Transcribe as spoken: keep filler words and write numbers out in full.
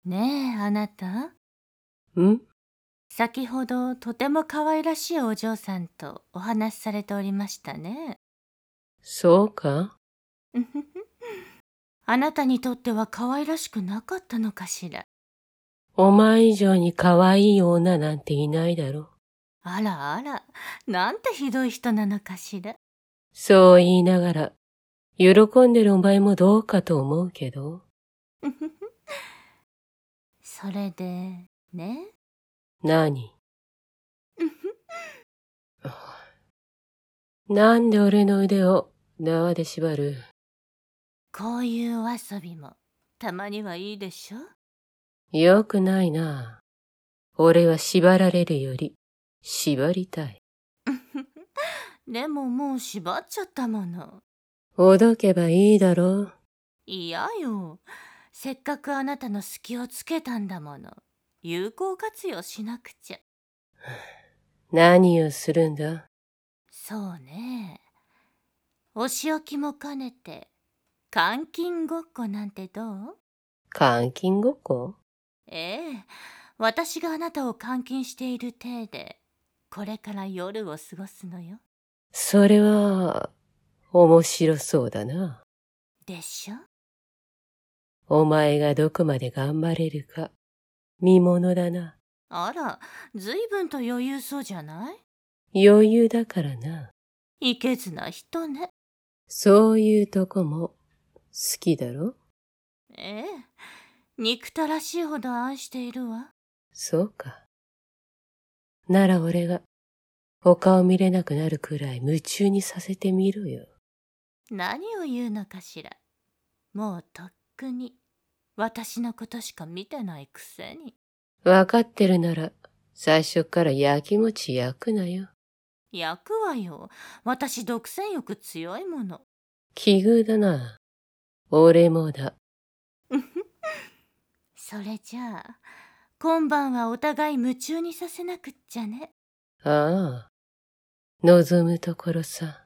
ねえ、あなた。 ん？ 先ほどとても可愛らしいお嬢さんとお話しされておりましたね。 そうか？ うふふ。あなたにとっては可愛らしくなかったのかしら。 お前以上に可愛い女なんていないだろ。 あらあら、なんてひどい人なのかしら。 そう言いながら、喜んでるお前もどうかと思うけど。 うふふ。それで、ね。 何？ うふ。 なんで俺の腕を縄で縛る？ こういうお遊びもたまにはいいでしょ。 よくないな。俺は縛られるより縛りたい。 でももう縛っちゃったもの。 ほどけばいいだろう。 嫌よ。せっかくあなたの隙をつけたんだもの。有効活用しなくちゃ。 何をするんだ？ そうね。お仕置きも兼ねて監禁ごっこなんてどう？ 監禁ごっこ？ ええ、私があなたを監禁している体でこれから夜を過ごすのよ。 それは面白そうだな。 でしょ？ お前がどこまで頑張れるか見ものだな。 あら、ずいぶんと余裕そうじゃない？ 余裕だからな。 いけずな人ね。 そういうとこも好きだろ？ ええ、憎たらしいほど愛しているわ。 そうか。なら俺がお顔見れなくなるくらい夢中にさせてみろよ。 何を言うのかしら。もうとっくに私のことしか見てないくせに。 わかってるなら最初から焼きもち焼くなよ。 焼くわよ。私独占欲強いもの。 奇遇だな。俺もだ。 それじゃあ今晩はお互い夢中にさせなくっちゃね。 ああ、望むところさ。